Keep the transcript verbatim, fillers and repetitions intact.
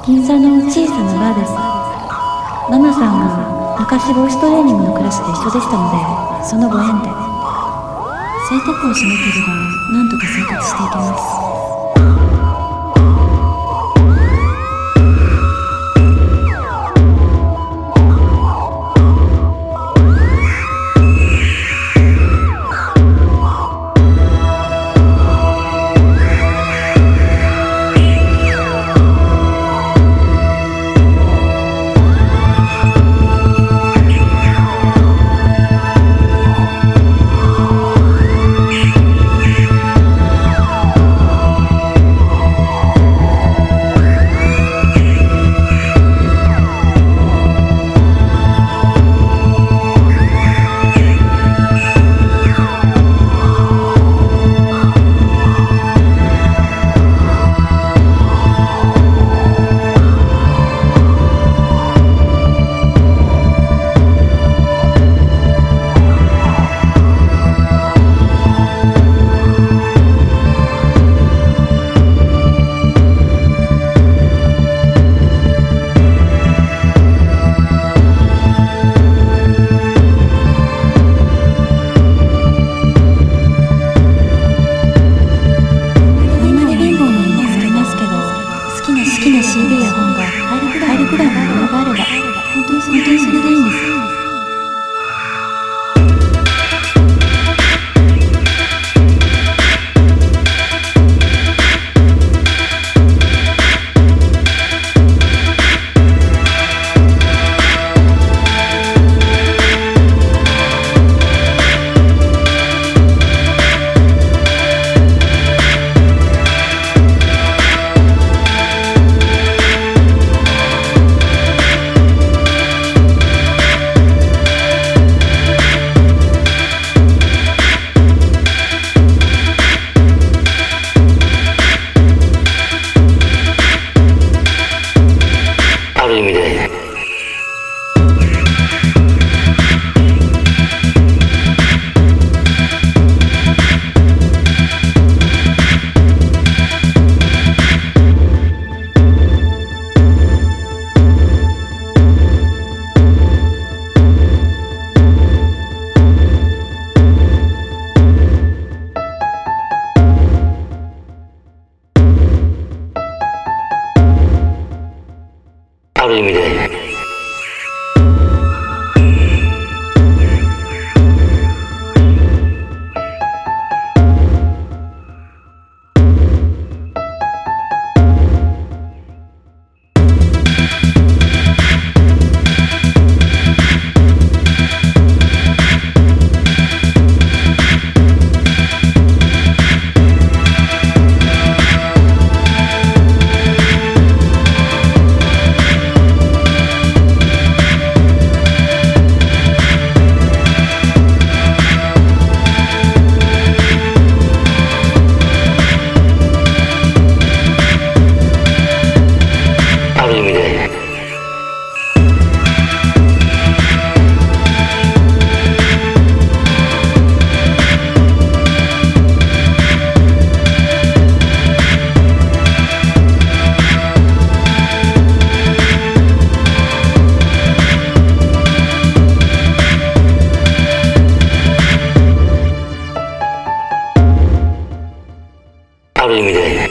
銀座の小さなバーです。ママさんが昔ボイストレーニングのクラスで一緒でしたので、そのご縁で生徒校をしなければなんとか生活していけます。シーディー や本が入るくらいの余裕があれば、本当にそれでいいんです。 ある意味である意味である意味で